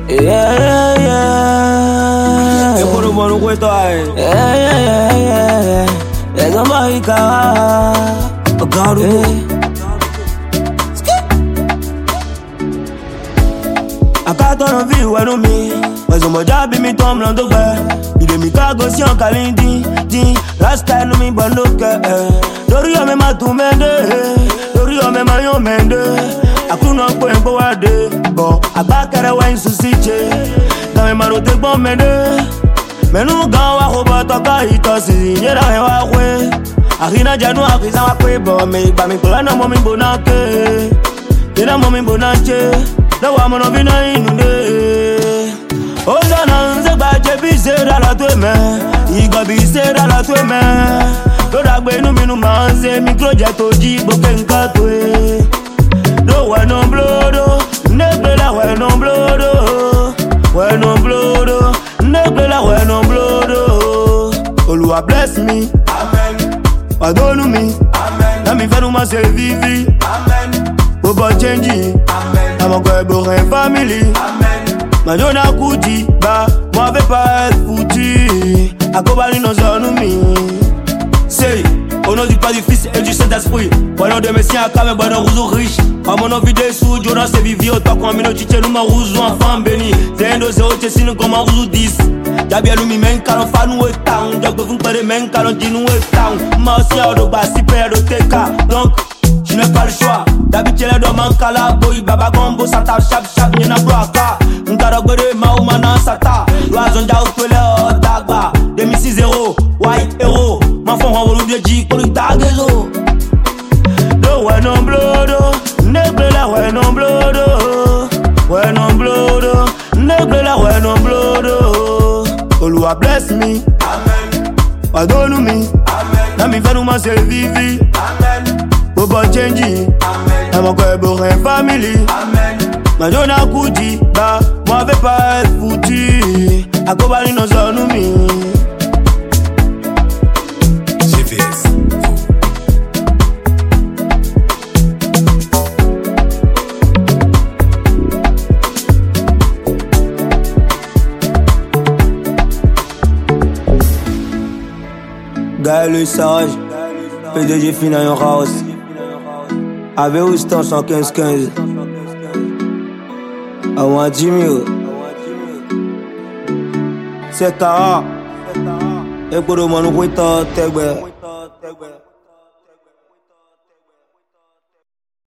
Yeah. Eu por mano cuento aí. Yeah. É do Marica. O carro Akato no viu é no mi. Mas o meu job me toma no pé. E de me cago se um calindin. Rasta no me bandoca. Dorio me matu mende. Dorio me mayo mende. Akuna kwe mpo wade. Bo abakara wa insusiche. Na me marote bon mende. Menu gawa robota ka itosi. Yera he wa kwe. Akina janu akiza wa kwe bo. Me ba mi kola na mo mi bonake. Yera mo mi bonake. Da wa mo no vina inunde. Ozana nze baje bisera la tweme. Igo bisera la tweme. Toda gbe nu mi nu ma nze micro jet oji gboke nka twe. Do we no blodo, negle la we no blodo. We no blodo, negle la we no blodo. Oluwa bless me, amen. Pardon me, amen. Na mi fenu ma se vivi, amen. Bobo change, amen. Na mo go ebo family, amen. Ma jona kuti ba, moi vais pas être foutu. Akobali no zonu mi. Say, au nom du Père, du Fils et du Saint-Esprit. Bon nom de Messie, à Kame, bon nom rouzo riche. À mon nom vidé sous, Jonas et Vivio. Toi, quand mino chiche, nous ma rouzo, enfant béni. Zendo, zéro, tessine, comme un rouzo 10. Yabia, nous mi men, calon, fa, nous et town. Jacques, vous prenez men, calon, dit, nous et town. Ma aussi, à Odoba, si père de TK. Donc, je n'ai pas le choix. D'habitude, les deux mancala, boy, baba, gombo, sata, chap, y'en a broaka. Nkaragwere, maoumana, sata. Loazon, ja, outwele, dagba. 2006-0, white hero. Ma fond on roule de G pour le tagezo. Do we no blodo, negle la we no blodo. We no blodo, negle la we no blodo. Oluwa bless me, amen. Pardon me, amen. Na mi fenu ma se vivi, amen. Bobo change, amen. Na mo go ebo family, amen. Ma jona kuti ba, moi vais pas être foutu. Akobali no zonu mi. Gaël le sage, PDG Final House. Avec Houston 115-15. Awan Jimmy. C'est Kara. Et pour le moment, nous pouvons